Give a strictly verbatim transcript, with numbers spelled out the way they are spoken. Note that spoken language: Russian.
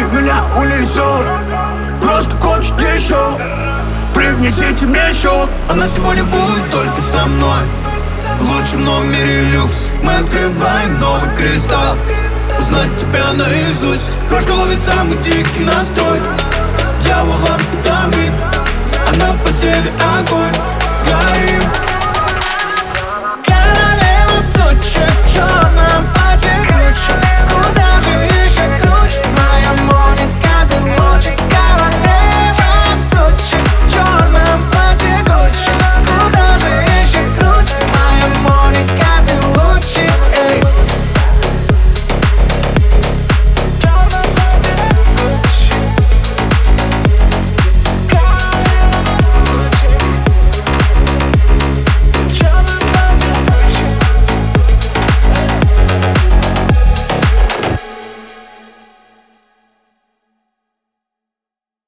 меня унесет. Крошка хочет еще, принесите мне счет. Она сегодня будет только со мной, в лучшем номере люкс. Мы открываем новый кристалл, узнать тебя наизусть. Крошка ловит самый дикий настрой, дьявол амфетамин, она в постели огонь, горим. Королева Сочи в черном платье Гуччи.